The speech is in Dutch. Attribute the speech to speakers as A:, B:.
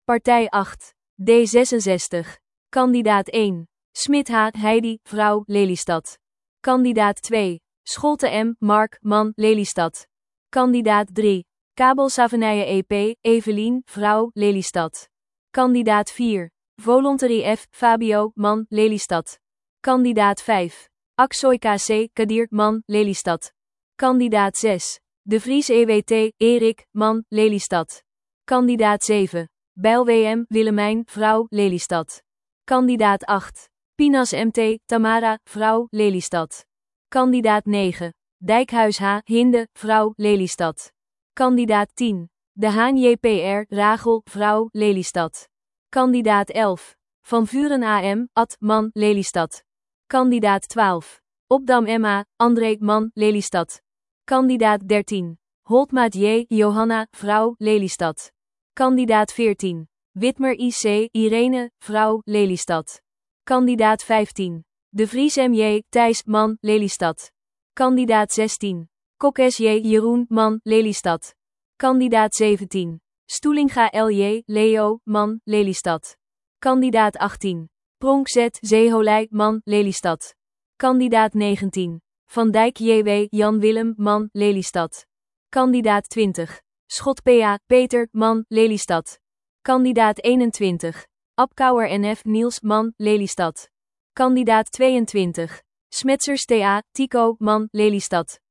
A: Partij 8. D66. Kandidaat 1. Smit H. Heidi, vrouw, Lelystad. Kandidaat 2. Scholte M. Mark, man, Lelystad. Kandidaat 3. Kabel-Savenije EP, Evelien, vrouw, Lelystad. Kandidaat 4. Voluntary F. Fabio, man, Lelystad. Kandidaat 5. Aksoy KC, Kadir, man, Lelystad. Kandidaat 6. De Vries EWT, Erik, man, Lelystad. Kandidaat 7. Bijl WM, Willemijn, vrouw, Lelystad. Kandidaat 8. Pinas MT, Tamara, vrouw, Lelystad. Kandidaat 9. Dijkhuis H. Hinde, vrouw, Lelystad. Kandidaat 10. De Haan JPR, Rachel, vrouw, Lelystad. Kandidaat 11. Van Vuren AM, Ad, man, Lelystad. Kandidaat 12. Opdam Emma, André, man, Lelystad. Kandidaat 13. Holtmaat J. Johanna, vrouw, Lelystad. Kandidaat 14. Witmer IC, Irene, vrouw, Lelystad. Kandidaat 15. De Vries M.J. Thijs, man, Lelystad. Kandidaat 16. Kokkes J. Jeroen, man, Lelystad. Kandidaat 17. Stoelinga L.J. Leo, man, Lelystad. Kandidaat 18. Pronk Z. Zeeholij, man, Lelystad. Kandidaat 19. Van Dijk J.W. Jan Willem, man, Lelystad. Kandidaat 20. Schot P.A. Peter, man, Lelystad. Kandidaat 21. Abkouwer N.F. Niels, man, Lelystad. Kandidaat 22. Smetsers T.A. Tico, man, Lelystad.